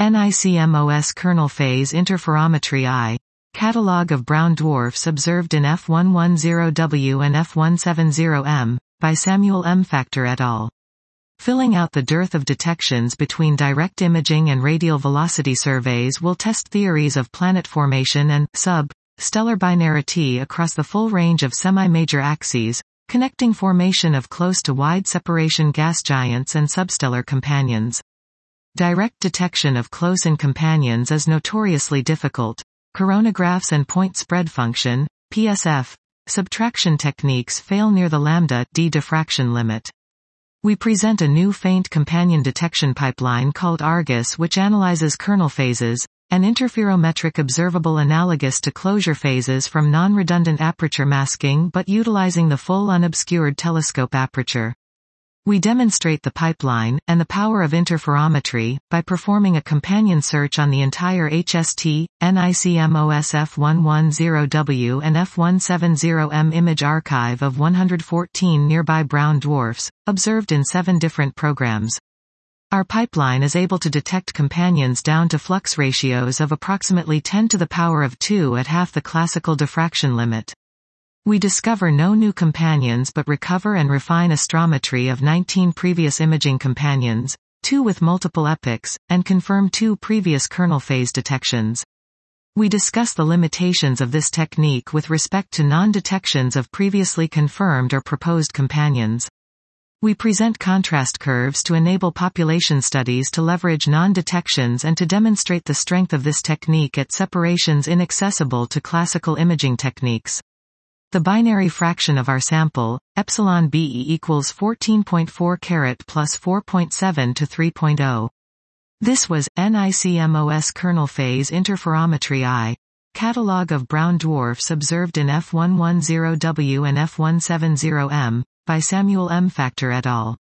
NICMOS kernel phase interferometry I. Catalogue of brown dwarfs observed in F110W and F170M, by Samuel M. Factor et al. Filling out the dearth of detections between direct imaging and radial velocity surveys will test theories of planet formation and stellar binarity across the full range of semi-major axes, connecting formation of close to wide separation gas giants and substellar companions. Direct detection of close-in companions is notoriously difficult. Coronagraphs and point spread function, PSF, subtraction techniques fail near the lambda-d diffraction limit. We present a new faint companion detection pipeline called Argus, which analyzes kernel phases, an interferometric observable analogous to closure phases from non-redundant aperture masking but utilizing the full unobscured telescope aperture. We demonstrate the pipeline, and the power of interferometry, by performing a companion search on the entire HST, NICMOS F110W and F170M image archive of 114 nearby brown dwarfs, observed in 7 different programs. Our pipeline is able to detect companions down to flux ratios of approximately 10 to the power of 2 at half the classical diffraction limit. We discover no new companions but recover and refine astrometry of 19 previous imaging companions, 2 with multiple epochs, and confirm 2 previous kernel phase detections. We discuss the limitations of this technique with respect to non-detections of previously confirmed or proposed companions. We present contrast curves to enable population studies to leverage non-detections and to demonstrate the strength of this technique at separations inaccessible to classical imaging techniques. The binary fraction of our sample, epsilon b equals 14.4 carat plus 4.7 to 3.0. This was NICMOS kernel phase interferometry I. Catalogue of brown dwarfs observed in F110W and F170M, by Samuel M. Factor et al.